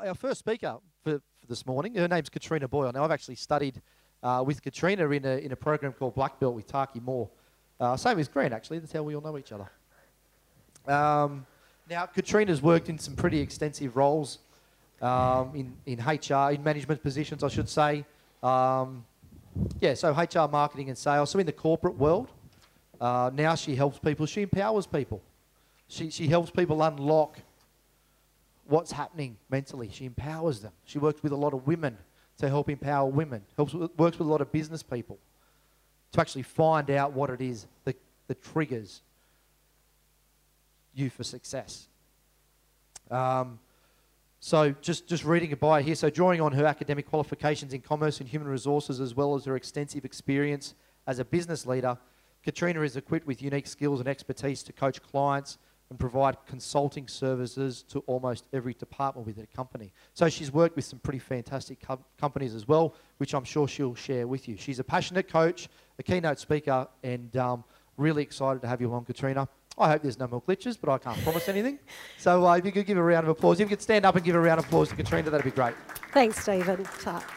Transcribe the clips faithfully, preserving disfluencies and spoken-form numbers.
our first speaker for, for this morning, her name's Katrina Boyle. Now, I've actually studied uh, with Katrina in a, in a program called Black Belt with Taki Moore. Uh, same as Grant, actually. That's how we all know each other. Um, now, Katrina's worked in some pretty extensive roles um, in, in H R, in management positions, I should say. Um, yeah, so H R, marketing and sales. So in the corporate world, uh, now she helps people. She empowers people. She, she helps people unlock what's happening mentally. She empowers them. She works with a lot of women to help empower women. Helps with, works with a lot of business people to actually find out what it is that, that triggers you for success. Um, so just, just reading a bio here. So drawing on her academic qualifications in commerce and human resources, as well as her extensive experience as a business leader, Katrina is equipped with unique skills and expertise to coach clients and provide consulting services to almost every department within a company. So she's worked with some pretty fantastic com companies as well, which I'm sure she'll share with you. She's a passionate coach, a keynote speaker, and um, really excited to have you along, Katrina. I hope there's no more glitches, but I can't promise anything. So uh, if you could give a round of applause, if you could stand up and give a round of applause to Katrina, that'd be great. Thanks, Stephen.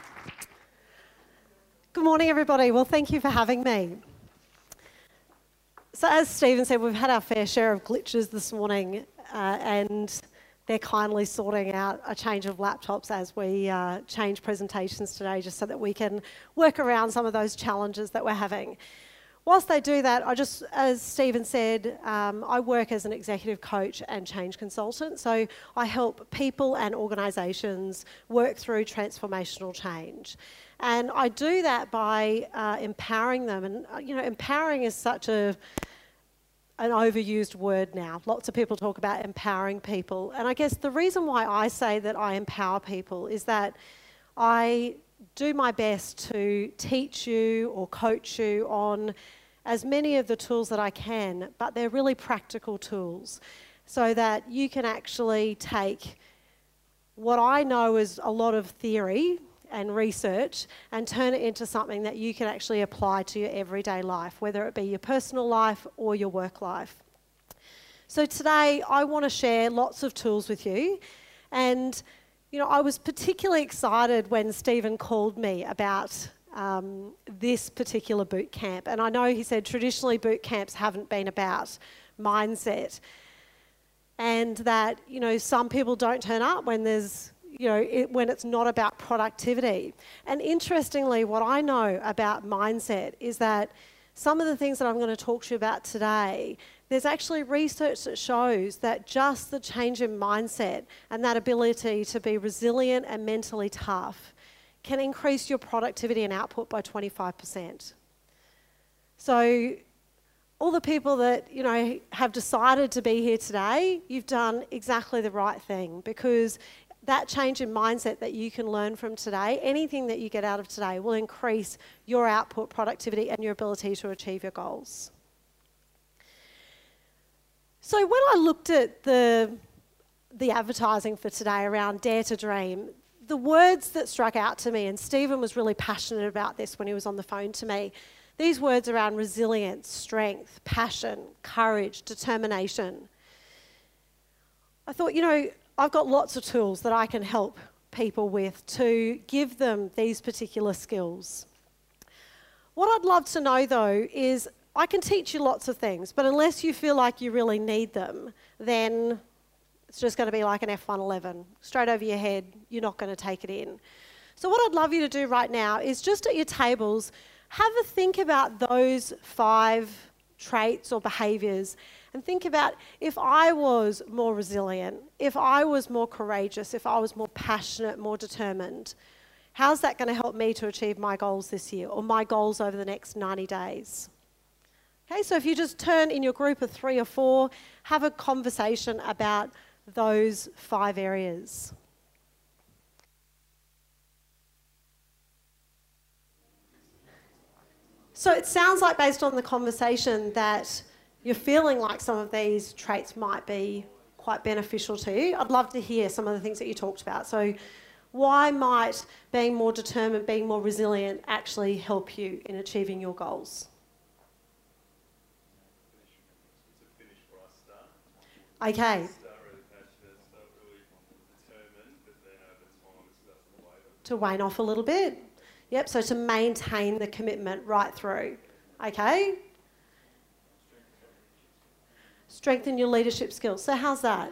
Good morning, everybody. Well, thank you for having me. So as Stephen said, we've had our fair share of glitches this morning, uh, and they're kindly sorting out a change of laptops as we uh, change presentations today, just so that we can work around some of those challenges that we're having. Whilst they do that, I just, as Stephen said, um, I work as an executive coach and change consultant, so I help people and organisations work through transformational change. And I do that by uh, empowering them. And, uh, you know, empowering is such a an overused word now. Lots of people talk about empowering people. And I guess the reason why I say that I empower people is that I do my best to teach you or coach you on as many of the tools that I can, but they're really practical tools so that you can actually take what I know is a lot of theory and research and turn it into something that you can actually apply to your everyday life, whether it be your personal life or your work life. So today I want to share lots of tools with you, and you know, I was particularly excited when Stephen called me about um, this particular boot camp, and I know he said traditionally boot camps haven't been about mindset, and that you know some people don't turn up when there's you know, it, when it's not about productivity. And interestingly, what I know about mindset is that some of the things that I'm going to talk to you about today, there's actually research that shows that just the change in mindset and that ability to be resilient and mentally tough can increase your productivity and output by twenty-five percent. So all the people that, you know, have decided to be here today, you've done exactly the right thing, because that change in mindset that you can learn from today, anything that you get out of today will increase your output, productivity, and your ability to achieve your goals. So when I looked at the, the advertising for today around Dare to Dream, the words that struck out to me, and Stephen was really passionate about this when he was on the phone to me, these words around resilience, strength, passion, courage, determination. I thought, you know, I've got lots of tools that I can help people with to give them these particular skills. What I'd love to know though is I can teach you lots of things, but unless you feel like you really need them, then it's just going to be like an F one eleven. Straight over your head, you're not going to take it in. So what I'd love you to do right now is just at your tables, have a think about those five traits or behaviours, and think about, if I was more resilient, if I was more courageous, if I was more passionate, more determined, how's that going to help me to achieve my goals this year, or my goals over the next ninety days? Okay, so if you just turn in your group of three or four, have a conversation about those five areas. So it sounds like, based on the conversation, that you're feeling like some of these traits might be quite beneficial to you. I'd love to hear some of the things that you talked about. So why might being more determined, being more resilient actually help you in achieving your goals? Okay. to wane off a little bit. Yep, so to maintain the commitment right through. Okay? Strengthen your leadership skills. So how's that?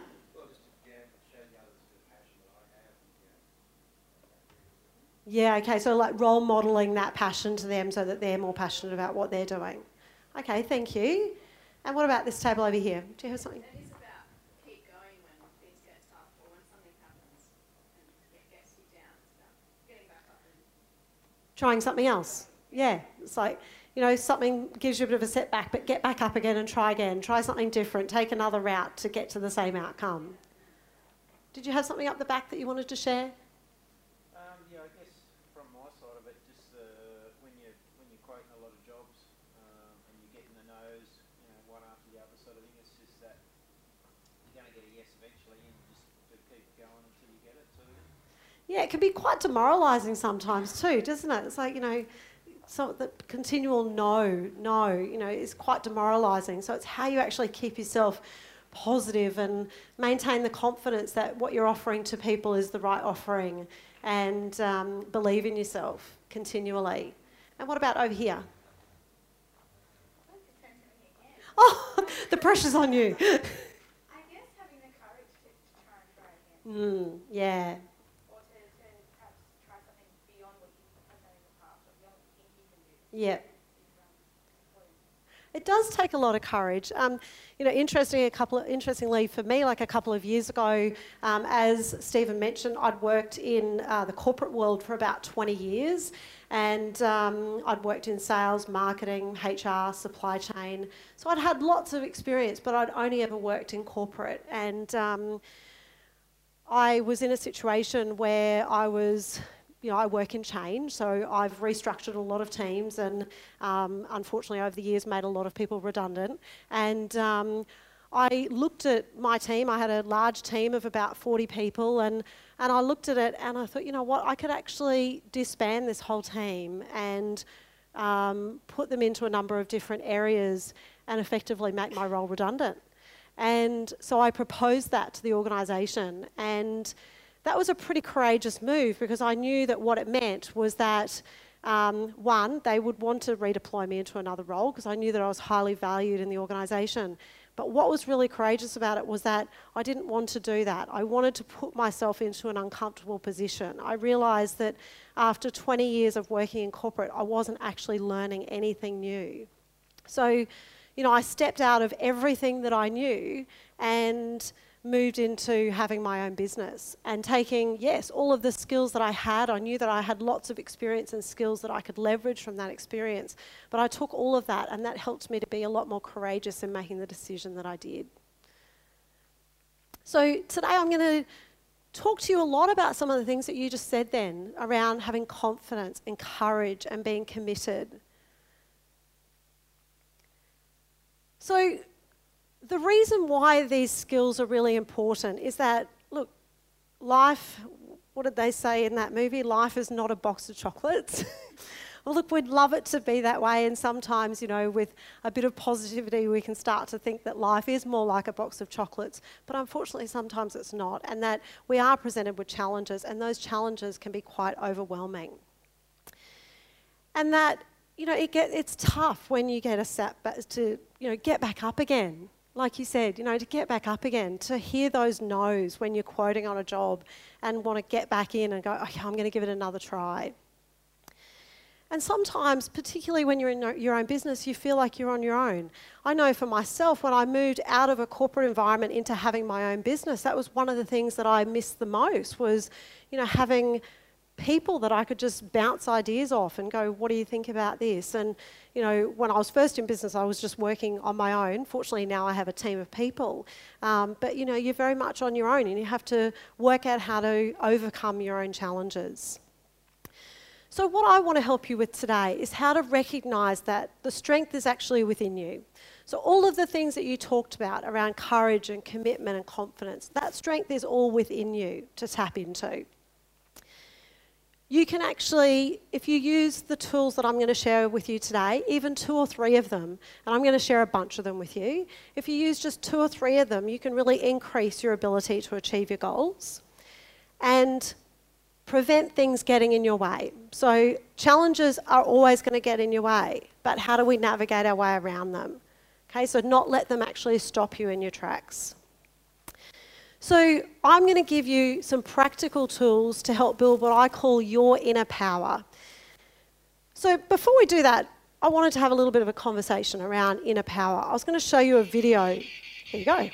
Yeah, okay, so like role modelling that passion to them so that they're more passionate about what they're doing. Okay, thank you. And what about this table over here? Do you have something? It is about keep going when things get tough or when something happens and it gets you down. It's about getting back up and Trying something else. Yeah, it's like, you know, something gives you a bit of a setback, but get back up again and try again. Try something different. Take another route to get to the same outcome. Did you have something up the back that you wanted to share? Um, yeah, I guess from my side of it, just uh, when you when you're quoting a lot of jobs um, and you're getting the no's, you know, one after the other sort of thing. It's just that you're going to get a yes eventually, and you just have to keep going until you get it. Sort of thing. Yeah, it can be quite demoralising sometimes too, doesn't it? It's like, you know, so the continual no, no, you know, is quite demoralising. So it's how you actually keep yourself positive and maintain the confidence that what you're offering to people is the right offering, and um, believe in yourself continually. And what about over here? Oh, the pressure's on you. I guess having the courage to, to try and try again. Mm, yeah. Or to, to perhaps try something beyond what you have done in the past or beyond what you think you can do. Yeah. Is, um, important. It does take a lot of courage. Um, you know, interesting, a couple of, interestingly for me, like a couple of years ago, um, as Stephen mentioned, I'd worked in uh, the corporate world for about twenty years, and um, I'd worked in sales, marketing, H R, supply chain. So I'd had lots of experience, but I'd only ever worked in corporate. And um, I was in a situation where I was... You know, I work in change, so I've restructured a lot of teams and um, unfortunately over the years made a lot of people redundant. And um, I looked at my team. I had a large team of about forty people, and, and I looked at it and I thought, you know what, I could actually disband this whole team and um, put them into a number of different areas and effectively make my role redundant. And so I proposed that to the organisation, and that was a pretty courageous move because I knew that what it meant was that, um, one, they would want to redeploy me into another role because I knew that I was highly valued in the organisation. But what was really courageous about it was that I didn't want to do that. I wanted to put myself into an uncomfortable position. I realised that after twenty years of working in corporate, I wasn't actually learning anything new. So, you know, I stepped out of everything that I knew and moved into having my own business and taking, yes, all of the skills that I had. I knew that I had lots of experience and skills that I could leverage from that experience, but I took all of that and that helped me to be a lot more courageous in making the decision that I did. So today I'm going to talk to you a lot about some of the things that you just said then around having confidence and courage and being committed. So the reason why these skills are really important is that, look, life, what did they say in that movie? Life is not a box of chocolates. Well, look, we'd love it to be that way, and sometimes, you know, with a bit of positivity, we can start to think that life is more like a box of chocolates, but unfortunately sometimes it's not, and that we are presented with challenges, and those challenges can be quite overwhelming. And that, you know, it get, it's tough when you get a setback to, you know, get back up again. Like you said, you know, to get back up again, to hear those no's when you're quoting on a job and want to get back in and go, okay, I'm going to give it another try. And sometimes, particularly when you're in your own business, you feel like you're on your own. I know for myself, when I moved out of a corporate environment into having my own business, that was one of the things that I missed the most was, you know, having people that I could just bounce ideas off and go, what do you think about this? And, you know, when I was first in business, I was just working on my own. Fortunately, now I have a team of people. Um, but, you know, you're very much on your own and you have to work out how to overcome your own challenges. So what I want to help you with today is how to recognise that the strength is actually within you. So all of the things that you talked about around courage and commitment and confidence, that strength is all within you to tap into. You can actually, if you use the tools that I'm going to share with you today, even two or three of them, and I'm going to share a bunch of them with you, if you use just two or three of them, you can really increase your ability to achieve your goals. And prevent things getting in your way. So challenges are always going to get in your way, but how do we navigate our way around them? Okay, so not let them actually stop you in your tracks. So I'm going to give you some practical tools to help build what I call your inner power. So before we do that, I wanted to have a little bit of a conversation around inner power. I was going to show you a video. Here you go.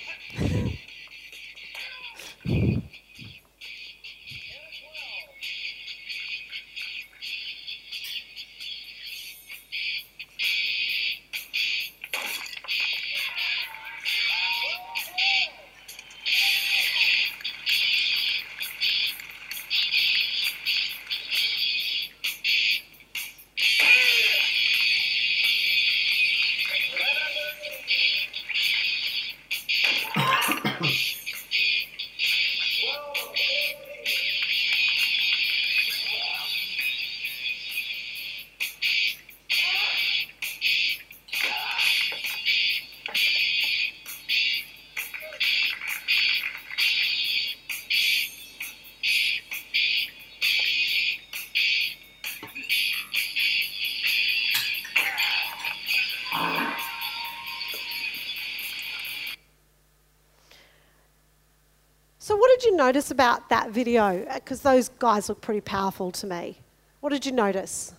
So what did you notice about that video? Because those guys look pretty powerful to me. What did you notice?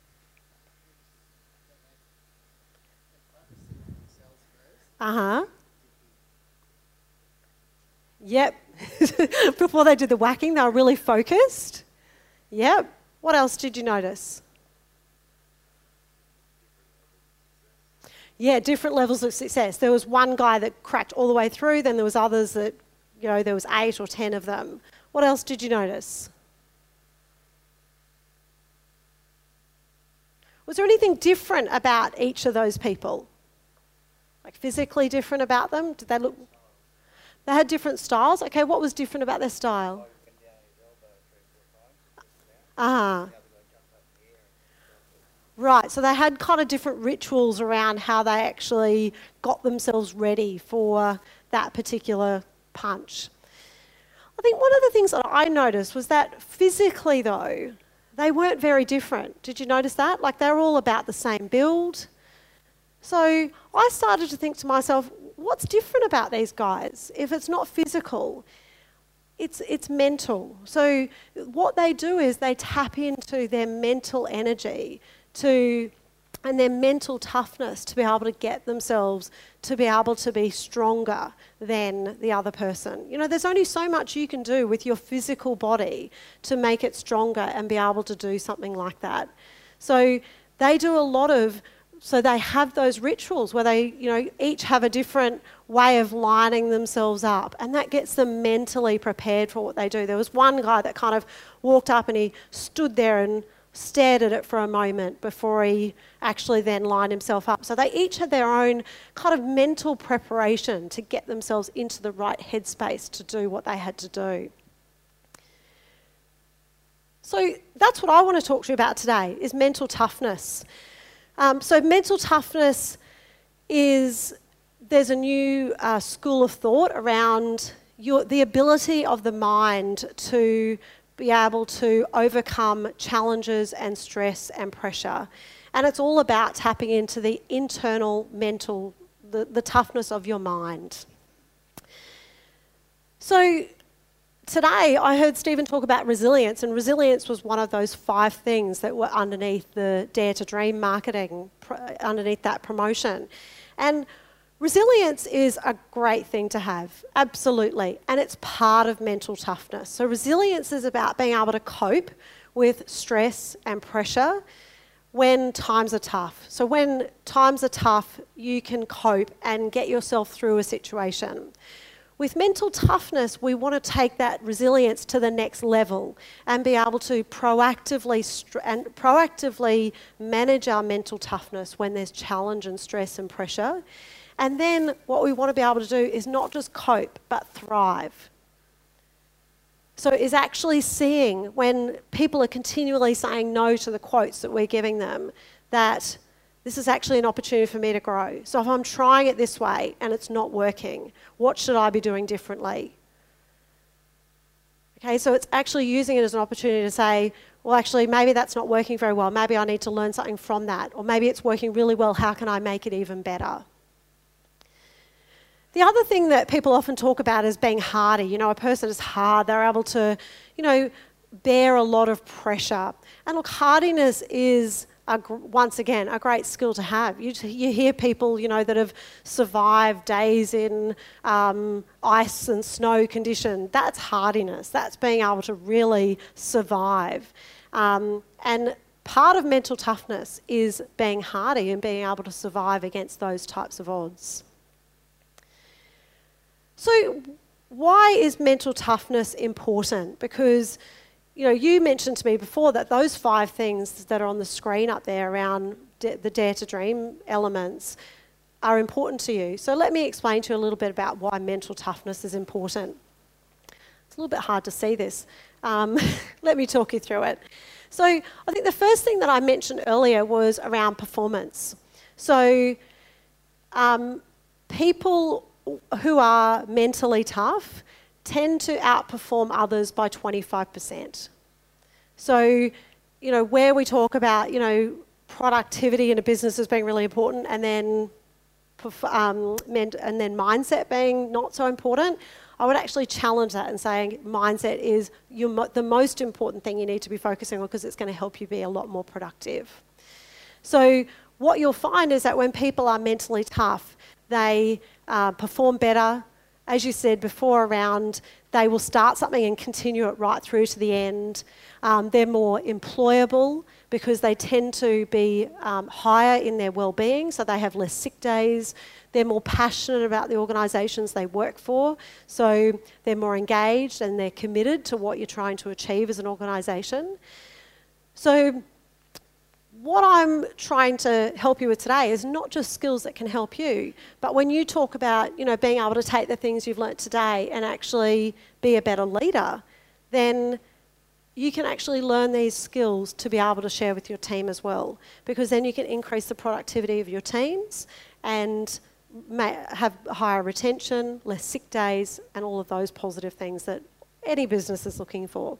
Uh-huh. Yep. Before they did the whacking, they were really focused. Yep. What else did you notice? Yeah, different levels of success. There was one guy that cracked all the way through, then there was others that, you know, there was eight or ten of them. What else did you notice? Was there anything different about each of those people? Like physically different about them? Did they look... They had different styles? Okay, what was different about their style? Ah. Right, so they had kind of different rituals around how they actually got themselves ready for that particular punch. I think one of the things that I noticed was that physically though, they weren't very different. Did you notice that? Like they were all about the same build. So I started to think to myself, what's different about these guys? If it's not physical, it's, it's mental. So what they do is they tap into their mental energy to, and their mental toughness to be able to get themselves to be able to be stronger than the other person. You know, there's only so much you can do with your physical body to make it stronger and be able to do something like that. So they do a lot of, so they have those rituals where they, you know, each have a different way of lining themselves up, and that gets them mentally prepared for what they do. There was one guy that kind of walked up and he stood there and stared at it for a moment before he actually then lined himself up. So they each had their own kind of mental preparation to get themselves into the right headspace to do what they had to do. So that's what I want to talk to you about today, is mental toughness. Um, so mental toughness is, there's a new uh, school of thought around your, the ability of the mind to be able to overcome challenges and stress and pressure. And it's all about tapping into the internal mental, the, the toughness of your mind. So today I heard Stephen talk about resilience, and resilience was one of those five things that were underneath the Dare to Dream marketing, underneath that promotion. And resilience is a great thing to have, absolutely, and it's part of mental toughness. So resilience is about being able to cope with stress and pressure when times are tough. So when times are tough, you can cope and get yourself through a situation. With mental toughness, we want to take that resilience to the next level and be able to proactively str- and proactively manage our mental toughness when there's challenge and stress and pressure. And then what we want to be able to do is not just cope, but thrive. So is actually seeing when people are continually saying no to the quotes that we're giving them, that this is actually an opportunity for me to grow. So if I'm trying it this way and it's not working, what should I be doing differently? Okay, so it's actually using it as an opportunity to say, well, actually, maybe that's not working very well. Maybe I need to learn something from that. Or maybe it's working really well. How can I make it even better? The other thing that people often talk about is being hardy. You know, a person is hard. They're able to, you know, bear a lot of pressure. And look, hardiness is, a, once again, a great skill to have. You, you hear people, you know, that have survived days in um, ice and snow condition. That's hardiness. That's being able to really survive. Um, and part of mental toughness is being hardy and being able to survive against those types of odds. So why is mental toughness important? Because, you know, you mentioned to me before that those five things that are on the screen up there around the Dare to Dream elements are important to you. So let me explain to you a little bit about why mental toughness is important. It's a little bit hard to see this. Um, let me talk you through it. So I think the first thing that I mentioned earlier was around performance. So um, people who are mentally tough tend to outperform others by twenty-five percent. So, you know, where we talk about, you know, productivity in a business as being really important, and then um, and then mindset being not so important, I would actually challenge that and say mindset is your, the most important thing you need to be focusing on, because it's going to help you be a lot more productive. So what you'll find is that when people are mentally tough, they uh, perform better. As you said before around, they will start something and continue it right through to the end. Um, they're more employable because they tend to be um, higher in their well-being, so they have less sick days. They're more passionate about the organisations they work for, so they're more engaged and they're committed to what you're trying to achieve as an organisation. So what I'm trying to help you with today is not just skills that can help you, but when you talk about, you know, being able to take the things you've learnt today and actually be a better leader, then you can actually learn these skills to be able to share with your team as well, because then you can increase the productivity of your teams and may have higher retention, less sick days, and all of those positive things that any business is looking for.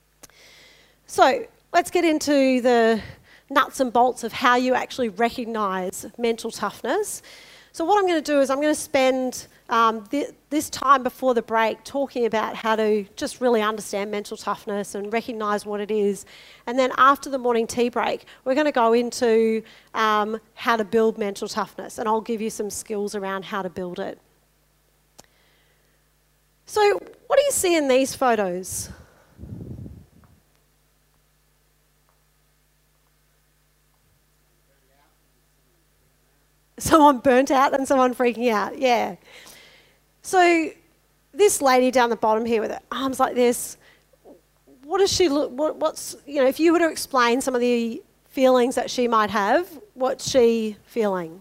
So let's get into the nuts and bolts of how you actually recognise mental toughness. So what I'm going to do is I'm going to spend um, th this time before the break talking about how to just really understand mental toughness and recognise what it is. And then after the morning tea break, we're going to go into um, how to build mental toughness, and I'll give you some skills around how to build it. So what do you see in these photos? Someone burnt out and someone freaking out, yeah. So this lady down the bottom here with her arms like this, what does she look, what, what's, you know, if you were to explain some of the feelings that she might have, what's she feeling?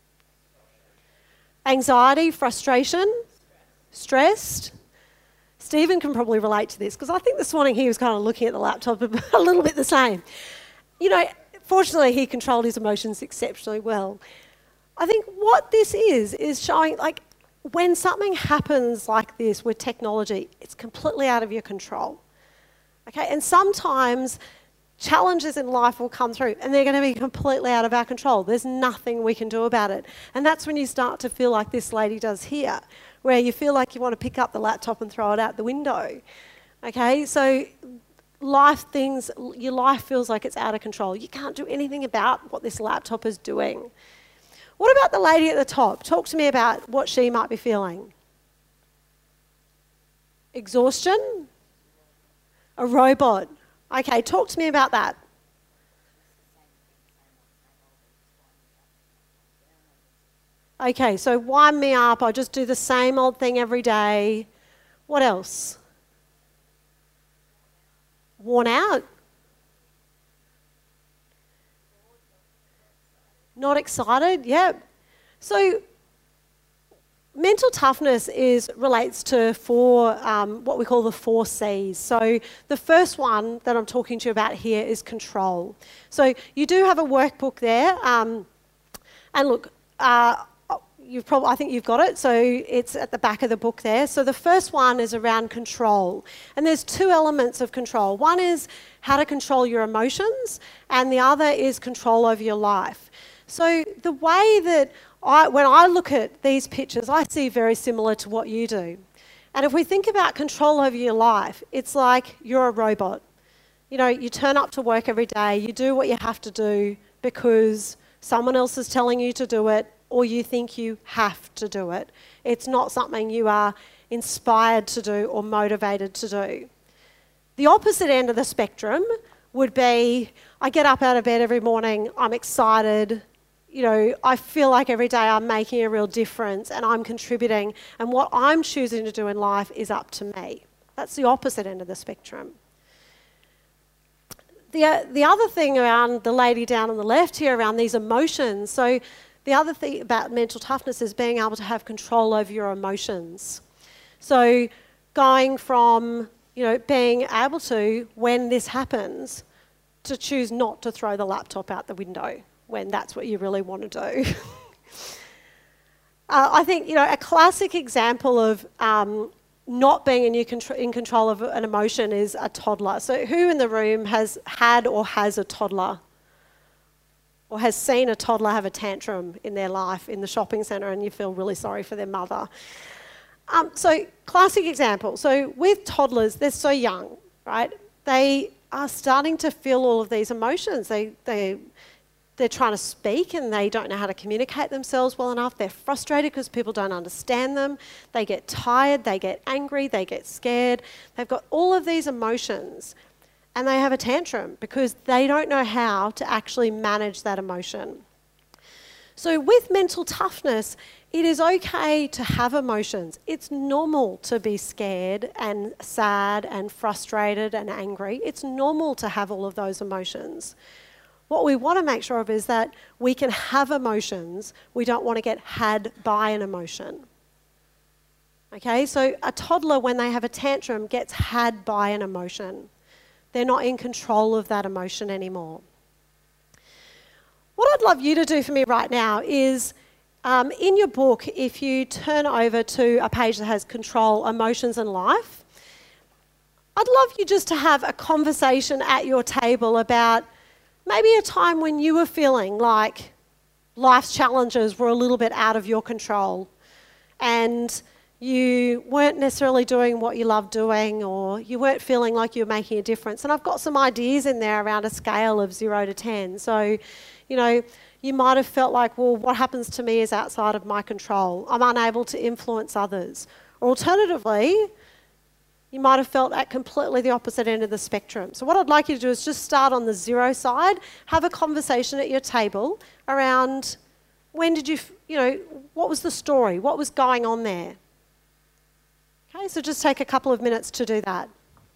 Anxiety, frustration, stressed. Stephen can probably relate to this, because I think this morning he was kind of looking at the laptop a little bit the same. You know, fortunately he controlled his emotions exceptionally well. I think what this is, is showing, like, when something happens like this with technology, it's completely out of your control. Okay, and sometimes challenges in life will come through and they're going to be completely out of our control. There's nothing we can do about it. And that's when you start to feel like this lady does here, where you feel like you want to pick up the laptop and throw it out the window. Okay, so life things, your life feels like it's out of control. You can't do anything about what this laptop is doing. What about the lady at the top? Talk to me about what she might be feeling. Exhaustion? A robot. Okay, talk to me about that. Okay, so wind me up. I just do the same old thing every day. What else? Worn out? Not excited? Yep. So mental toughness is relates to four, um, what we call the four C's. So the first one that I'm talking to you about here is control. So you do have a workbook there. Um, and look, uh, you've probably, I think you've got it, so it's at the back of the book there. So the first one is around control. And there's two elements of control. One is how to control your emotions, and the other is control over your life. So the way that I, when I look at these pictures, I see very similar to what you do. And if we think about control over your life, it's like you're a robot. You know, you turn up to work every day, you do what you have to do because someone else is telling you to do it, or you think you have to do it. It's not something you are inspired to do or motivated to do. The opposite end of the spectrum would be, I get up out of bed every morning, I'm excited, you know, I feel like every day I'm making a real difference and I'm contributing, and what I'm choosing to do in life is up to me. That's the opposite end of the spectrum. The, uh, the other thing around the lady down on the left here, around these emotions, so the other thing about mental toughness is being able to have control over your emotions. So going from, you know, being able to, when this happens, to choose not to throw the laptop out the window when that's what you really want to do. uh, I think, you know, a classic example of um, not being in, contr in control of an emotion is a toddler. So who in the room has had or has a toddler? Or has seen a toddler have a tantrum in their life in the shopping centre and you feel really sorry for their mother? Um, so classic example. So with toddlers, they're so young, right? They are starting to feel all of these emotions. They, they, they're trying to speak and they don't know how to communicate themselves well enough. They're frustrated because people don't understand them. They get tired, they get angry, they get scared. They've got all of these emotions. And they have a tantrum because they don't know how to actually manage that emotion. So with mental toughness, it is okay to have emotions. It's normal to be scared and sad and frustrated and angry. It's normal to have all of those emotions. What we want to make sure of is that we can have emotions. We don't want to get had by an emotion. Okay, so a toddler, when they have a tantrum, gets had by an emotion. They're not in control of that emotion anymore. What I'd love you to do for me right now is, um, in your book, if you turn over to a page that has control, emotions and life, I'd love you just to have a conversation at your table about maybe a time when you were feeling like life's challenges were a little bit out of your control and you weren't necessarily doing what you love doing, or you weren't feeling like you were making a difference. And I've got some ideas in there around a scale of zero to ten. So, you know, you might have felt like, well, what happens to me is outside of my control. I'm unable to influence others. Or alternatively, you might have felt at completely the opposite end of the spectrum. So what I'd like you to do is just start on the zero side, have a conversation at your table around when did you, you know, what was the story? What was going on there? Okay, so just take a couple of minutes to do that.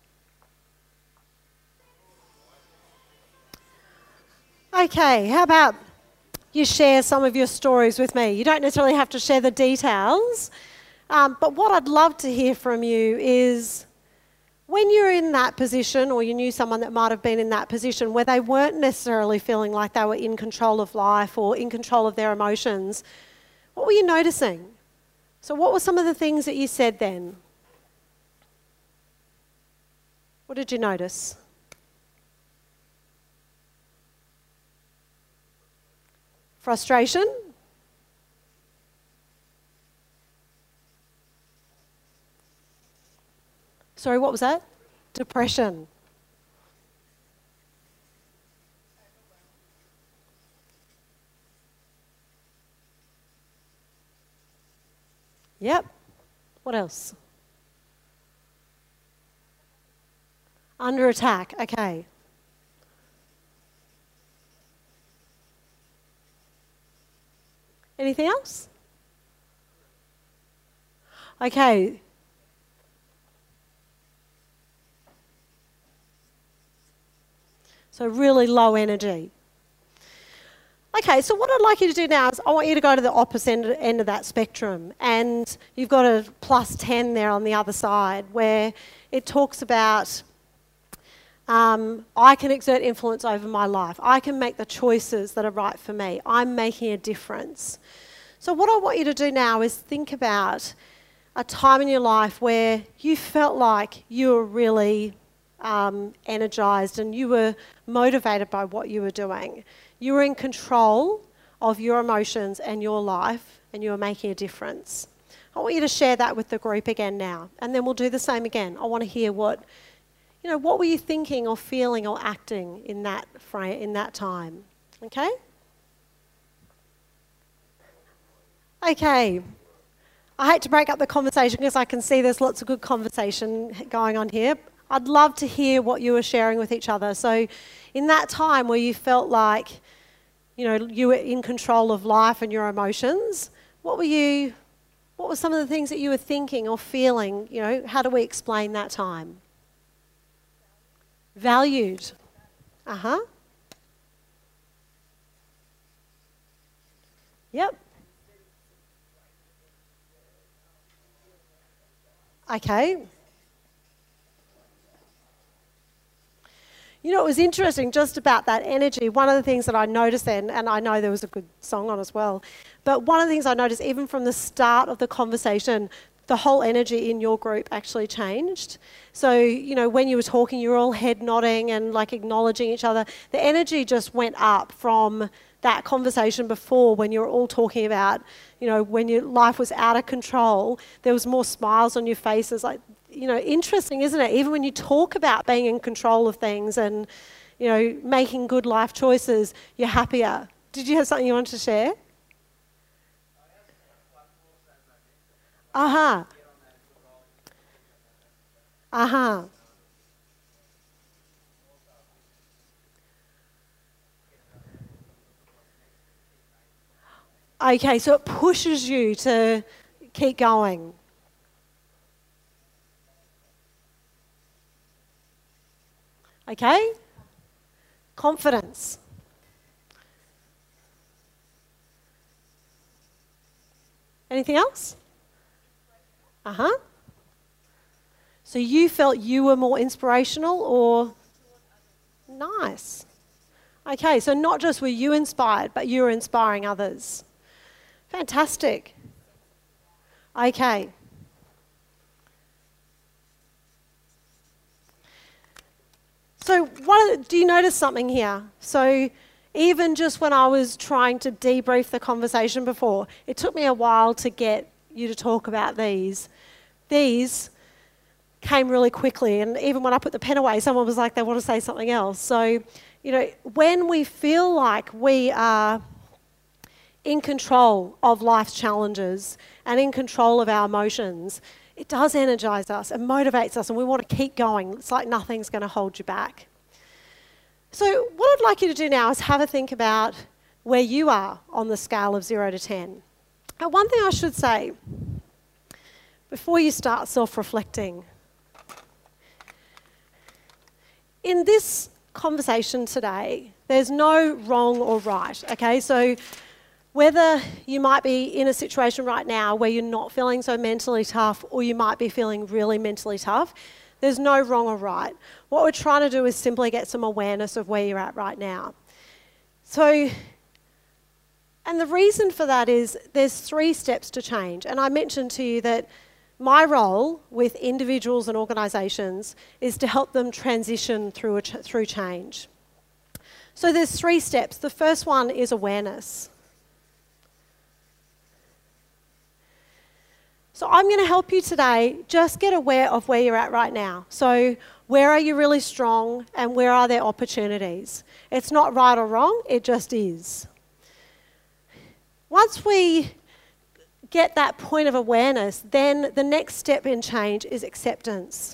Okay, how about you share some of your stories with me? You don't necessarily have to share the details, um, but what I'd love to hear from you is when you're in that position, or you knew someone that might have been in that position where they weren't necessarily feeling like they were in control of life or in control of their emotions, what were you noticing? So what were some of the things that you said then? What did you notice? Frustration? Sorry, what was that? Depression. Yep. What else? Under attack, okay. Anything else? Okay. So really low energy. Okay, so what I'd like you to do now is I want you to go to the opposite end, end of that spectrum, and you've got a plus ten there on the other side where it talks about um, I can exert influence over my life. I can make the choices that are right for me. I'm making a difference. So what I want you to do now is think about a time in your life where you felt like you were really um, energized and you were motivated by what you were doing. You were in control of your emotions and your life, and you were making a difference. I want you to share that with the group again now, and then we'll do the same again. I want to hear what, you know, what were you thinking or feeling or acting in that frame, in that time, okay? Okay. I hate to break up the conversation because I can see there's lots of good conversation going on here. I'd love to hear what you were sharing with each other. So in that time where you felt like, you know, you were in control of life and your emotions, what were you, what were some of the things that you were thinking or feeling? You know, how do we explain that time? Valued. Uh-huh. Yep. Okay. You know, it was interesting just about that energy. One of the things that I noticed then, and I know there was a good song on as well, but one of the things I noticed even from the start of the conversation, the whole energy in your group actually changed. So, you know, when you were talking, you were all head nodding and like acknowledging each other. The energy just went up from that conversation before when you were all talking about, you know, when your life was out of control, there was more smiles on your faces. Like, you know, interesting, isn't it? Even when you talk about being in control of things and, you know, making good life choices, you're happier. Did you have something you wanted to share? Uh-huh. Uh-huh. Okay, so it pushes you to keep going. Okay? Confidence. Anything else? Uh-huh. So you felt you were more inspirational or? Nice. Okay, so not just were you inspired, but you were inspiring others. Fantastic. Okay. So what, do you notice something here? So even just when I was trying to debrief the conversation before, it took me a while to get you to talk about these. These came really quickly, and even when I put the pen away, someone was like, they want to say something else. So, you know, when we feel like we are in control of life's challenges and in control of our emotions, it does energize us and motivates us, and we want to keep going. It's like nothing's going to hold you back. So what I'd like you to do now is have a think about where you are on the scale of zero to ten. And one thing I should say, before you start self-reflecting, in this conversation today, there's no wrong or right, okay? So whether you might be in a situation right now where you're not feeling so mentally tough, or you might be feeling really mentally tough, there's no wrong or right. What we're trying to do is simply get some awareness of where you're at right now. So, and the reason for that is there's three steps to change. And I mentioned to you that my role with individuals and organisations is to help them transition through, a ch- through change. So there's three steps. The first one is awareness. So I'm going to help you today just get aware of where you're at right now. So where are you really strong and where are there opportunities? It's not right or wrong, it just is. Once we get that point of awareness, then the next step in change is acceptance.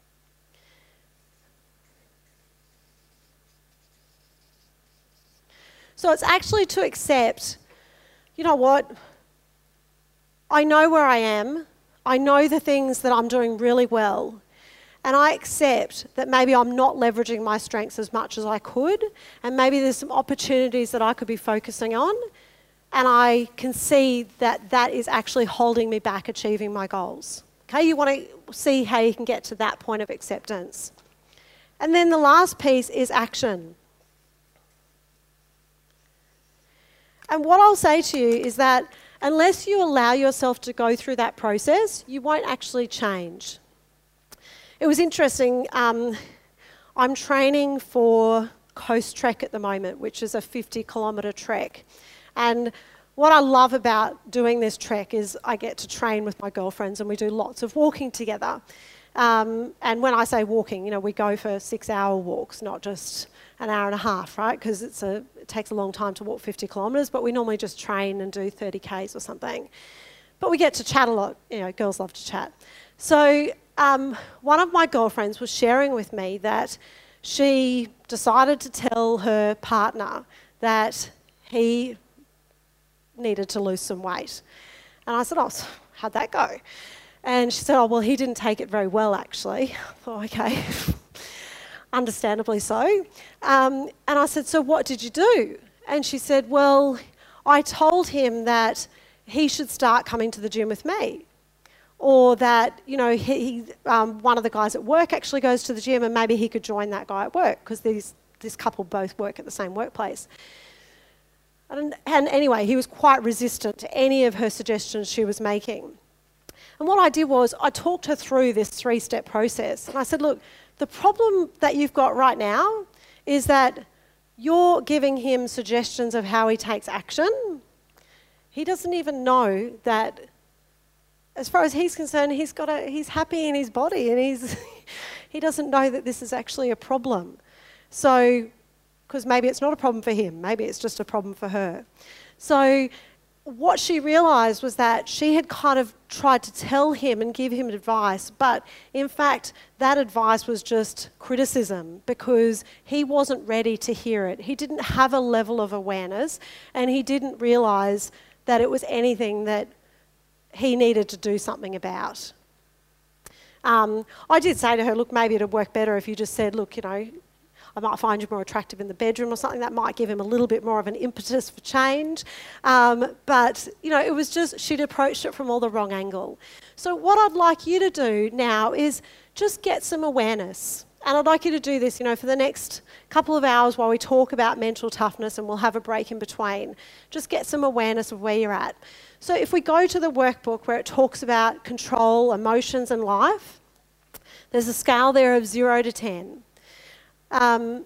So it's actually to accept, you know what, I know where I am, I know the things that I'm doing really well, and I accept that maybe I'm not leveraging my strengths as much as I could, and maybe there's some opportunities that I could be focusing on, and I can see that that is actually holding me back achieving my goals. Okay, you want to see how you can get to that point of acceptance. And then the last piece is action. And what I'll say to you is that unless you allow yourself to go through that process, you won't actually change. It was interesting. Um, I'm training for Coast Trek at the moment, which is a fifty kilometre trek. And what I love about doing this trek is I get to train with my girlfriends and we do lots of walking together. Um, and when I say walking, you know, we go for six-hour walks, not just an hour and a half, right? Because it's a it takes a long time to walk fifty kilometres, but we normally just train and do thirty kays or something. But we get to chat a lot. You know, girls love to chat. So um, one of my girlfriends was sharing with me that she decided to tell her partner that he needed to lose some weight. And I said, oh, so how'd that go? And she said, oh, well, he didn't take it very well, actually. I thought, okay, understandably so. Um, and I said, so what did you do? And she said, well, I told him that he should start coming to the gym with me. Or that, you know, he, he, um, one of the guys at work actually goes to the gym and maybe he could join that guy at work because these this couple both work at the same workplace. And, and anyway, he was quite resistant to any of her suggestions she was making. And what I did was I talked her through this three-step process. And I said, look, the problem that you've got right now is that you're giving him suggestions of how he takes action. He doesn't even know that, as far as he's concerned, he's got a, he's happy in his body and he's, he doesn't know that this is actually a problem. So, because maybe it's not a problem for him, maybe it's just a problem for her. So what she realised was that she had kind of tried to tell him and give him advice, but in fact that advice was just criticism because he wasn't ready to hear it. He didn't have a level of awareness and he didn't realise that it was anything that he needed to do something about. Um, I did say to her, look, maybe it'd work better if you just said, look, you know, I might find you more attractive in the bedroom or something. That might give him a little bit more of an impetus for change. Um, but, you know, it was just, she'd approached it from all the wrong angle. So what I'd like you to do now is just get some awareness. And I'd like you to do this, you know, for the next couple of hours while we talk about mental toughness, and we'll have a break in between. Just get some awareness of where you're at. So if we go to the workbook where it talks about control, emotions and life, there's a scale there of zero to ten. Um,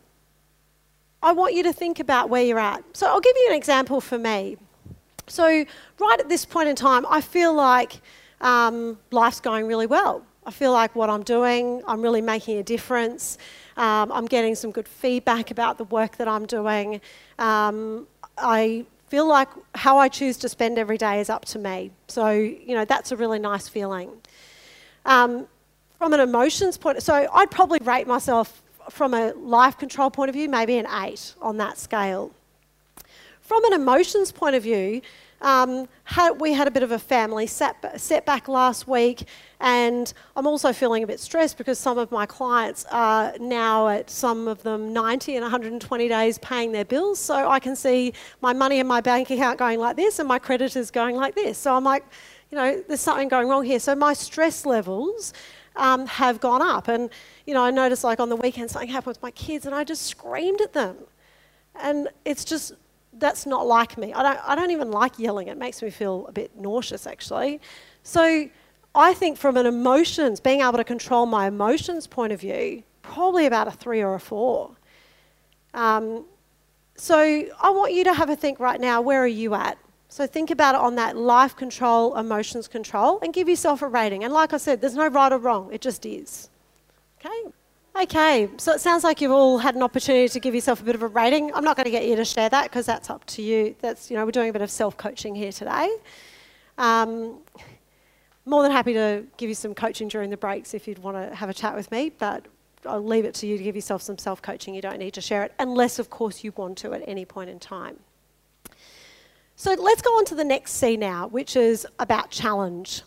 I want you to think about where you're at. So I'll give you an example for me. So right at this point in time, I feel like um, life's going really well. I feel like what I'm doing, I'm really making a difference. Um, I'm getting some good feedback about the work that I'm doing. Um, I feel like how I choose to spend every day is up to me. So, you know, that's a really nice feeling. Um, from an emotions point, so I'd probably rate myself from a life control point of view, maybe an eight on that scale. From an emotions point of view, um, had, we had a bit of a family set, setback last week, and I'm also feeling a bit stressed because some of my clients are now at some of them ninety and one hundred twenty days paying their bills, so I can see my money in my bank account going like this and my creditors going like this. So I'm like, you know, there's something going wrong here. So my stress levels Um, have gone up. And, you know, I noticed like on the weekend something happened with my kids and I just screamed at them. And it's just, that's not like me. I don't, I don't even like yelling. It makes me feel a bit nauseous, actually. So I think from an emotions, being able to control my emotions point of view, probably about a three or a four. Um, so I want you to have a think right now, where are you at? So think about it on that life control, emotions control, and give yourself a rating. And like I said, there's no right or wrong, it just is. Okay? Okay, so it sounds like you've all had an opportunity to give yourself a bit of a rating. I'm not going to get you to share that because that's up to you. That's, you know, we're doing a bit of self-coaching here today. Um, more than happy to give you some coaching during the breaks if you'd want to have a chat with me, but I'll leave it to you to give yourself some self-coaching. You don't need to share it unless, of course, you want to at any point in time. So let's go on to the next C now, which is about challenge.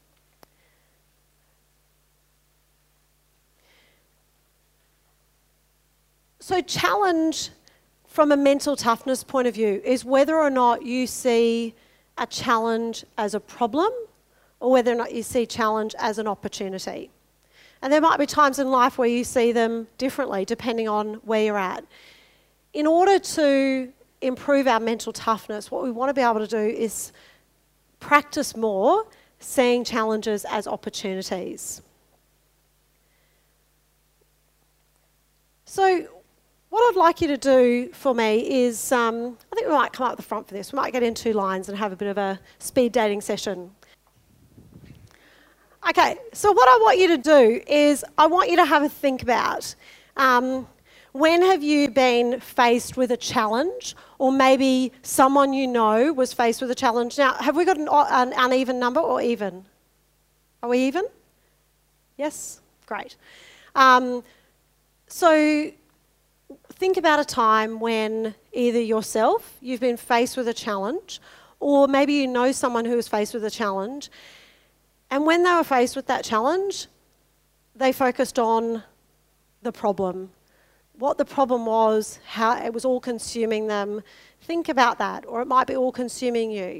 So challenge from a mental toughness point of view is whether or not you see a challenge as a problem or whether or not you see challenge as an opportunity. And there might be times in life where you see them differently depending on where you're at. In order to improve our mental toughness, what we want to be able to do is practice more seeing challenges as opportunities. So what I'd like you to do for me is, um, I think we might come up the front for this. We might get in two lines and have a bit of a speed dating session. Okay, so what I want you to do is I want you to have a think about um, when have you been faced with a challenge, or maybe someone you know was faced with a challenge. Now, have we got an, an uneven number or even? Are we even? Yes? Great. Um, so think about a time when either yourself, you've been faced with a challenge, or maybe you know someone who was faced with a challenge, and when they were faced with that challenge, they focused on the problem. What the problem was, how it was all consuming them. Think about that, or it might be all consuming you.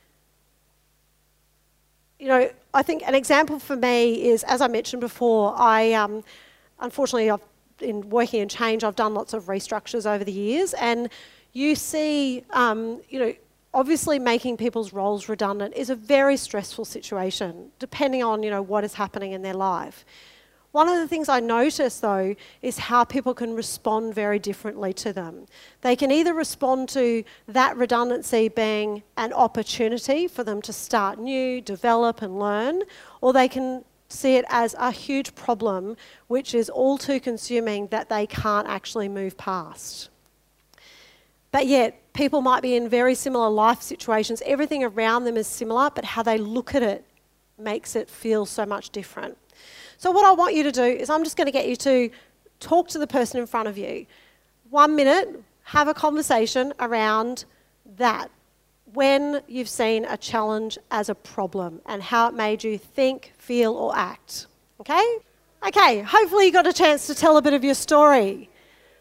You know, I think an example for me is, as I mentioned before, I um, unfortunately, I've, in working in change, I've done lots of restructures over the years, and you see, um, you know, obviously making people's roles redundant is a very stressful situation, depending on, you know, what is happening in their life. One of the things I notice, though, is how people can respond very differently to them. They can either respond to that redundancy being an opportunity for them to start new, develop and learn, or they can see it as a huge problem which is all too consuming that they can't actually move past. But yet, people might be in very similar life situations. Everything around them is similar, but how they look at it makes it feel so much different. So what I want you to do is I'm just going to get you to talk to the person in front of you. One minute, have a conversation around that. When you've seen a challenge as a problem and how it made you think, feel or act. Okay? Okay, hopefully you got a chance to tell a bit of your story.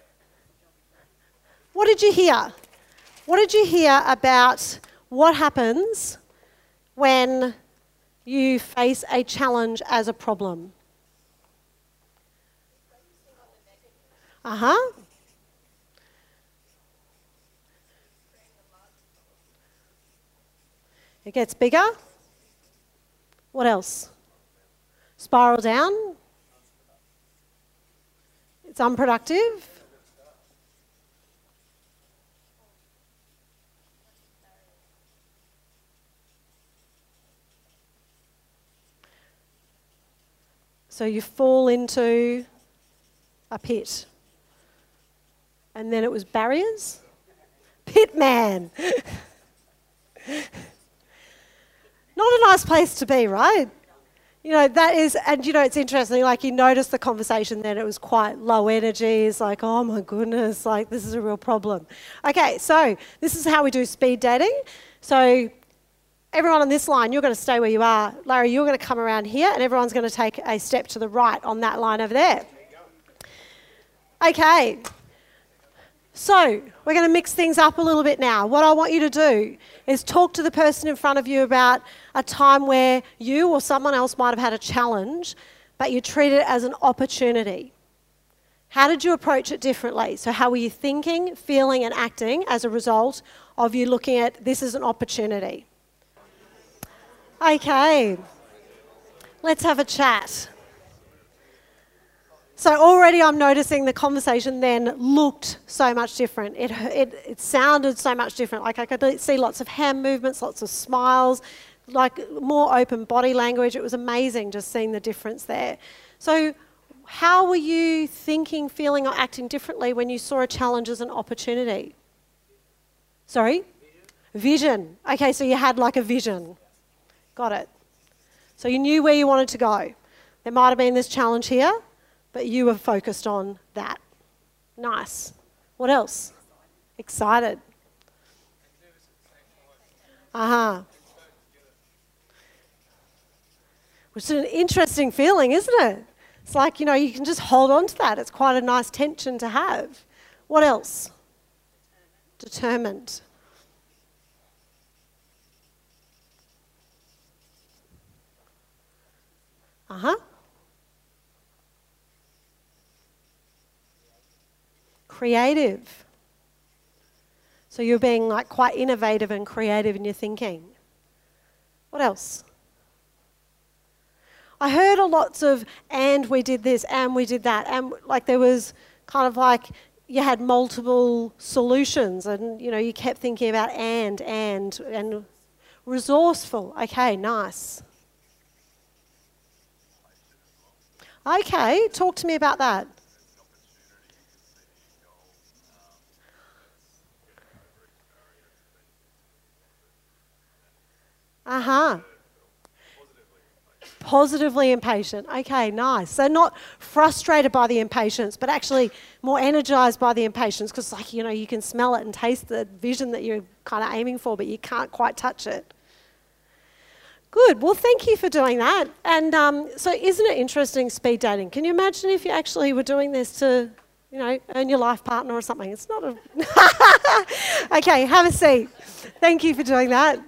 What did you hear? What did you hear about what happens when you face a challenge as a problem? Uh-huh. It gets bigger. What else? Spiral down. It's unproductive. So you fall into a pit. And then it was barriers. Pit man. Not a nice place to be, right? You know, that is, and you know, it's interesting, like you notice the conversation then, it was quite low energy. It's like, oh my goodness, like this is a real problem. Okay, so this is how we do speed dating. So everyone on this line, you're going to stay where you are. Larry, you're going to come around here and everyone's going to take a step to the right on that line over there. Okay. So we're going to mix things up a little bit now. What I want you to do is talk to the person in front of you about a time where you or someone else might have had a challenge, but you treat it as an opportunity. How did you approach it differently? So how were you thinking, feeling and acting as a result of you looking at this as an opportunity? Okay, let's have a chat. So already I'm noticing the conversation then looked so much different. It, it, it sounded so much different. Like I could see lots of hand movements, lots of smiles, like more open body language. It was amazing just seeing the difference there. So how were you thinking, feeling or acting differently when you saw a challenge as an opportunity? Sorry? Vision. Vision. Okay, so you had like a vision. Got it. So you knew where you wanted to go. There might have been this challenge here, but you were focused on that. Nice. What else? Excited. Uh-huh. Which is an interesting feeling, isn't it? It's like, you know, you can just hold on to that. It's quite a nice tension to have. What else? Determined. Uh-huh. Creative. So you're being like quite innovative and creative in your thinking. What else? I heard a lots of, and we did this, and we did that, and like there was kind of like you had multiple solutions, and you know you kept thinking about and, and, and resourceful. Okay, nice. Okay, talk to me about that. Uh-huh. Positively impatient. Okay, nice. So not frustrated by the impatience, but actually more energized by the impatience because, like, you know, you can smell it and taste the vision that you're kind of aiming for, but you can't quite touch it. Good. Well, thank you for doing that. And um, so isn't it interesting, speed dating? Can you imagine if you actually were doing this to, you know, earn your life partner or something? It's not a... Okay, have a seat. Thank you for doing that.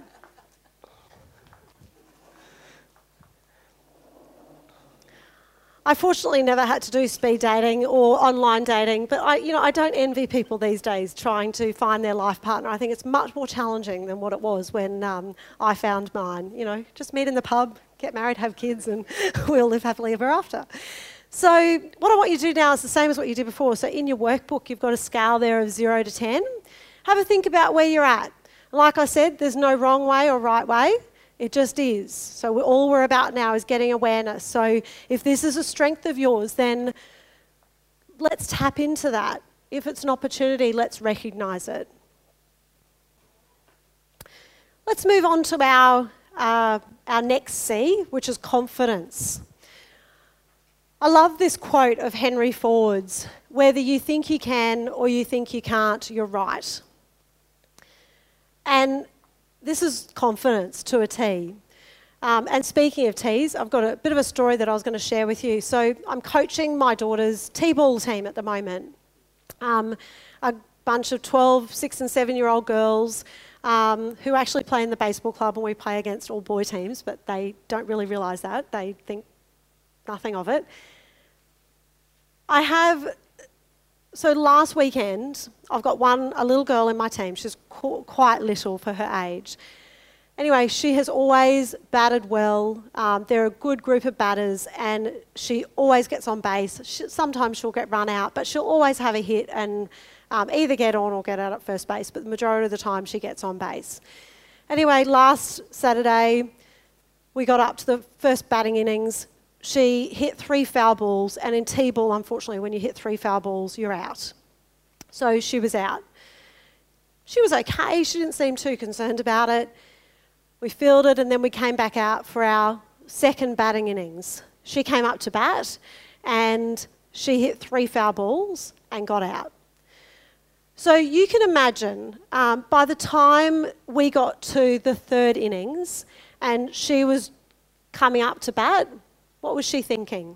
I fortunately never had to do speed dating or online dating, but I, you know, I don't envy people these days trying to find their life partner. I think it's much more challenging than what it was when um, I found mine. You know, just meet in the pub, get married, have kids, and we'll live happily ever after. So what I want you to do now is the same as what you did before. So in your workbook, you've got a scale there of zero to ten. Have a think about where you're at. Like I said, there's no wrong way or right way. It just is. So we're, all we're about now is getting awareness. So if this is a strength of yours, then let's tap into that. If it's an opportunity, let's recognise it. Let's move on to our, uh, our next C, which is confidence. I love this quote of Henry Ford's, whether you think you can or you think you can't, you're right. And this is confidence to a T. Um, and speaking of T's, I've got a bit of a story that I was going to share with you. So I'm coaching my daughter's T-ball team at the moment. Um, a bunch of twelve, six and seven-year-old girls um, who actually play in the baseball club, and we play against all boy teams, but they don't really realise that. They think nothing of it. I have... So last weekend, I've got one, a little girl in my team. She's qu- quite little for her age. Anyway, she has always batted well. Um, they're a good group of batters, and she always gets on base. She, sometimes she'll get run out, but she'll always have a hit and um, either get on or get out at first base, but the majority of the time she gets on base. Anyway, last Saturday, we got up to the first batting innings. She hit three foul balls, and in T-ball, unfortunately, when you hit three foul balls, you're out. So she was out. She was okay. She didn't seem too concerned about it. We fielded, and then we came back out for our second batting innings. She came up to bat, and she hit three foul balls and got out. So you can imagine, um, by the time we got to the third innings, and she was coming up to bat, what was she thinking?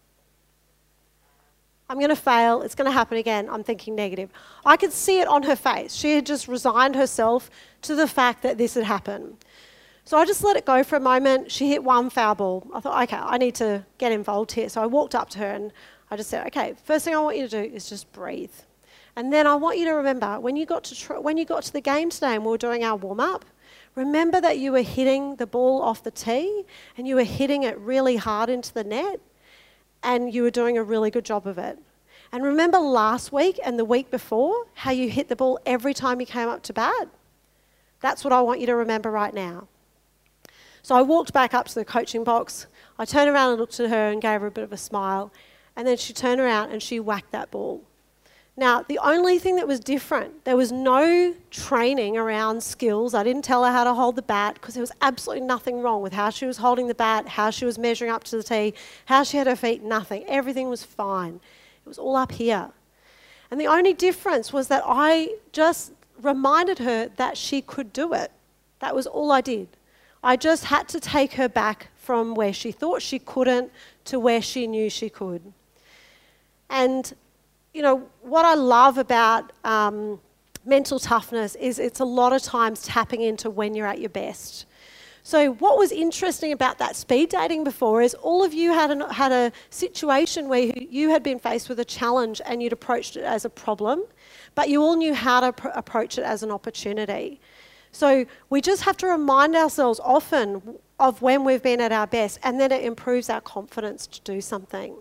I'm going to fail. It's going to happen again. I'm thinking negative. I could see it on her face. She had just resigned herself to the fact that this had happened. So I just let it go for a moment. She hit one foul ball. I thought, okay, I need to get involved here. So I walked up to her and I just said, okay, first thing I want you to do is just breathe. And then I want you to remember, when you got to, tr- when you got to the game today and we were doing our warm-up, remember that you were hitting the ball off the tee and you were hitting it really hard into the net and you were doing a really good job of it. And remember last week and the week before how you hit the ball every time you came up to bat? That's what I want you to remember right now. So I walked back up to the coaching box. I turned around and looked at her and gave her a bit of a smile. And then she turned around and she whacked that ball. Now, the only thing that was different, there was no training around skills. I didn't tell her how to hold the bat because there was absolutely nothing wrong with how she was holding the bat, how she was measuring up to the tee, how she had her feet, nothing. Everything was fine. It was all up here. And the only difference was that I just reminded her that she could do it. That was all I did. I just had to take her back from where she thought she couldn't to where she knew she could. And you know, what I love about um, mental toughness is it's a lot of times tapping into when you're at your best. So what was interesting about that speed dating before is all of you had, an, had a situation where you had been faced with a challenge and you'd approached it as a problem, but you all knew how to pr- approach it as an opportunity. So we just have to remind ourselves often of when we've been at our best, and then it improves our confidence to do something.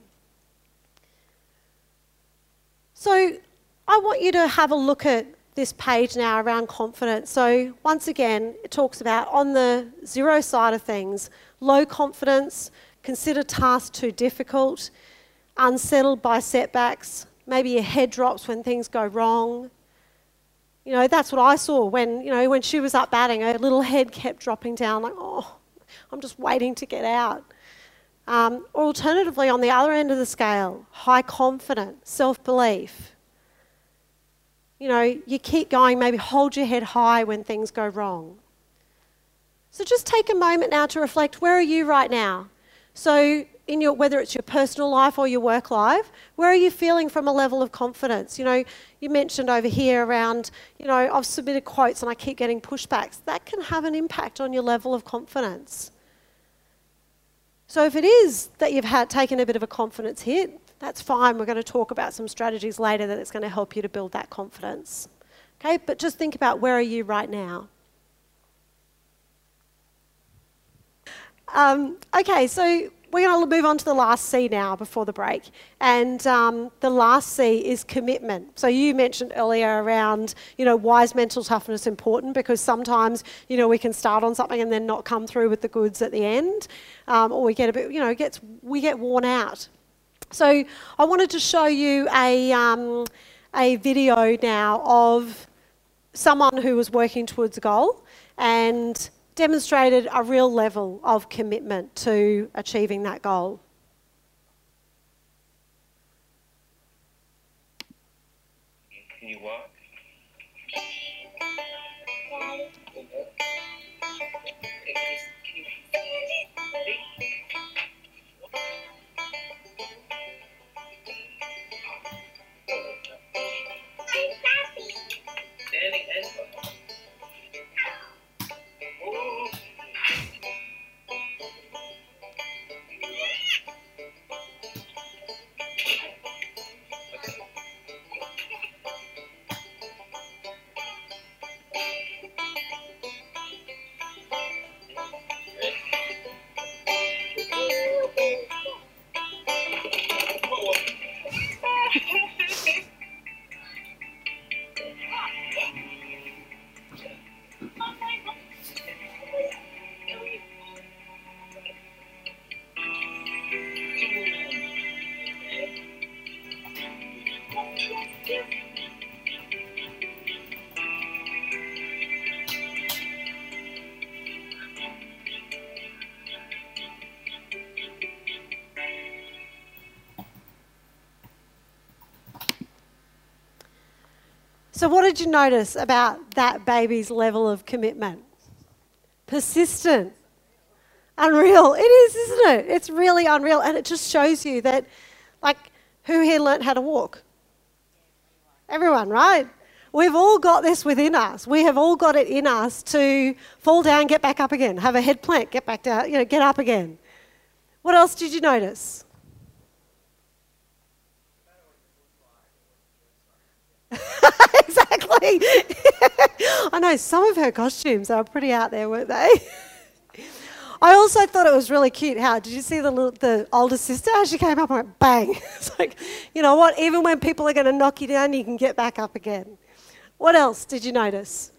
So I want you to have a look at this page now around confidence. So once again, it talks about on the zero side of things, low confidence, consider tasks too difficult, unsettled by setbacks, maybe your head drops when things go wrong. You know, that's what I saw when, you know, when she was up batting, her little head kept dropping down like, oh, I'm just waiting to get out. Um, or alternatively, on the other end of the scale, high confidence, self-belief. You know, you keep going, maybe hold your head high when things go wrong. So just take a moment now to reflect, where are you right now? So in your, whether it's your personal life or your work life, where are you feeling from a level of confidence? You know, you mentioned over here around, you know, I've submitted quotes and I keep getting pushbacks. That can have an impact on your level of confidence. So if it is that you've had taken a bit of a confidence hit, that's fine. We're going to talk about some strategies later that it's going to help you to build that confidence. Okay, but just think about, where are you right now? Um, okay, so we're going to move on to the last C now before the break. And um, the last C is commitment. So you mentioned earlier around, you know, why is mental toughness important? Because sometimes, you know, we can start on something and then not come through with the goods at the end. Um, or we get a bit, you know, gets, we get worn out. So I wanted to show you a, um, a video now of someone who was working towards a goal and demonstrated a real level of commitment to achieving that goal. Can you walk? Standing and So what did you notice about that baby's level of commitment? Persistent. Unreal. It is, isn't it? It's really unreal. And it just shows you that, like, who here learnt how to walk? Everyone, right? We've all got this within us. We have all got it in us to fall down, get back up again, have a head plant, get back down, you know, get up again. What else did you notice? Exactly. I know some of her costumes are pretty out there, weren't they? I also thought it was really cute how, did you see the little, the older sister, how she came up and went bang? It's like, you know what, even when people are going to knock you down, you can get back up again. What else did you notice?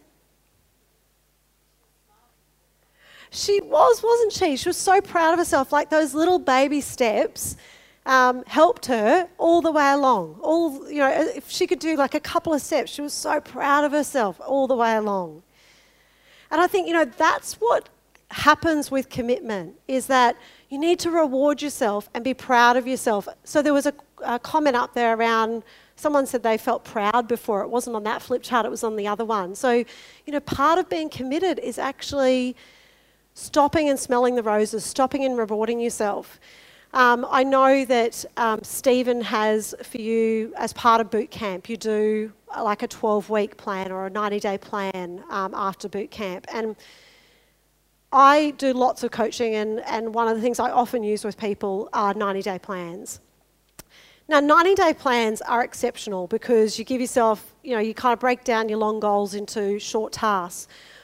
She was, wasn't she? She was so proud of herself, like those little baby steps um, helped her all the way along. All, you know, if she could do like a couple of steps, she was so proud of herself all the way along. And I think, you know, that's what happens with commitment, is that you need to reward yourself and be proud of yourself. So there was a, a comment up there around, someone said they felt proud before. It wasn't on that flip chart, it was on the other one. So, you know, part of being committed is actually stopping and smelling the roses, stopping and rewarding yourself. Um, I know that um, Stephen has for you, as part of boot camp, you do uh, like a twelve-week plan or a ninety-day plan um, after boot camp. And I do lots of coaching, and, and one of the things I often use with people are ninety-day plans. Now, ninety-day plans are exceptional because you give yourself, you know, you kind of break down your long goals into short tasks.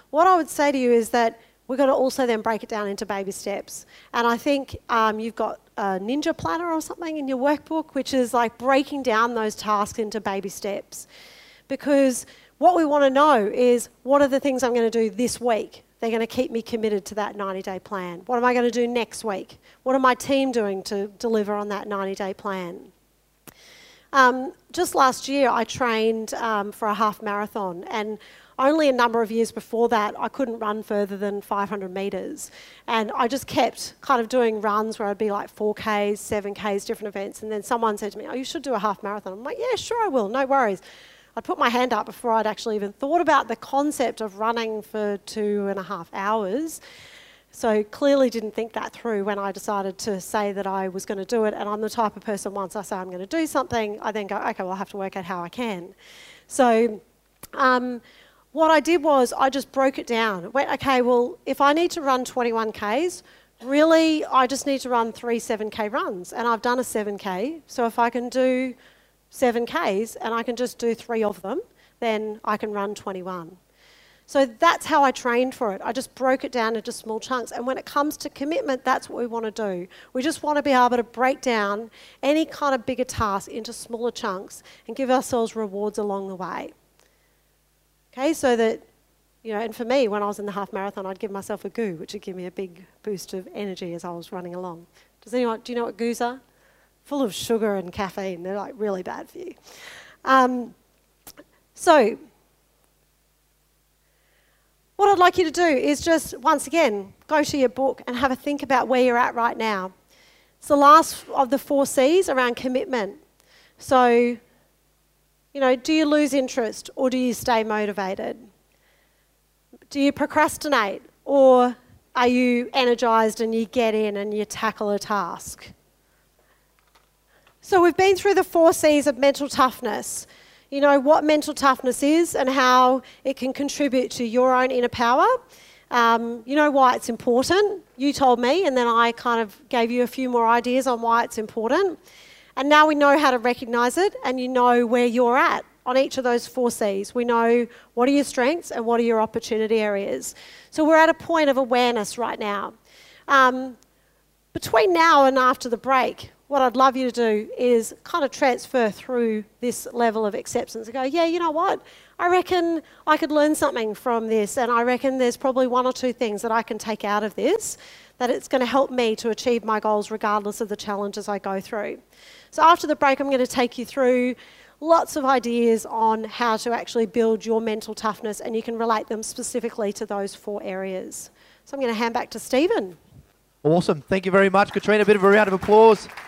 what I would say to you is that we've got to also then break it down into baby steps. And I think um, you've got a Ninja Planner or something in your workbook, which is like breaking down those tasks into baby steps. Because what we want to know is, what are the things I'm going to do this week? They're going to keep me committed to that ninety-day plan. What am I going to do next week? What are my team doing to deliver on that ninety-day plan? Um, just last year, I trained um, for a half marathon, and only a number of years before that, I couldn't run further than five hundred metres. And I just kept kind of doing runs where I'd be like four Ks, seven Ks, different events. And then someone said to me, oh, you should do a half marathon. I'm like, yeah, sure I will, no worries. I'd put my hand up before I'd actually even thought about the concept of running for two and a half hours. So clearly didn't think that through when I decided to say that I was going to do it. And I'm the type of person, once I say I'm going to do something, I then go, okay, well, I'll have to work out how I can. So um, what I did was I just broke it down. Went, okay, well, if I need to run twenty-one Ks, really I just need to run three seven K runs. And I've done a seven K. So if I can do seven Ks and I can just do three of them, then I can run twenty-one. So that's how I trained for it. I just broke it down into small chunks. And when it comes to commitment, that's what we want to do. We just want to be able to break down any kind of bigger task into smaller chunks and give ourselves rewards along the way. Okay, so that, you know, and for me, when I was in the half marathon, I'd give myself a goo, which would give me a big boost of energy as I was running along. Does anyone, do you know what goos are? Full of sugar and caffeine. They're like really bad for you. Um, so, what I'd like you to do is just, once again, go to your book and have a think about where you're at right now. It's the last of the four C's around commitment. So, you know, do you lose interest or do you stay motivated? Do you procrastinate or are you energised and you get in and you tackle a task? So we've been through the four C's of mental toughness. You know what mental toughness is and how it can contribute to your own inner power. Um, you know why it's important. You told me, and then I kind of gave you a few more ideas on why it's important. And now we know how to recognise it, and you know where you're at on each of those four C's. We know what are your strengths and what are your opportunity areas. So we're at a point of awareness right now. Um, between now and after the break, what I'd love you to do is kind of transfer through this level of acceptance and go, yeah, you know what? I reckon I could learn something from this, and I reckon there's probably one or two things that I can take out of this, that it's going to help me to achieve my goals regardless of the challenges I go through. So after the break, I'm going to take you through lots of ideas on how to actually build your mental toughness, and you can relate them specifically to those four areas. So I'm going to hand back to Stephen. Awesome. Thank you very much, Katrina. A bit of a round of applause.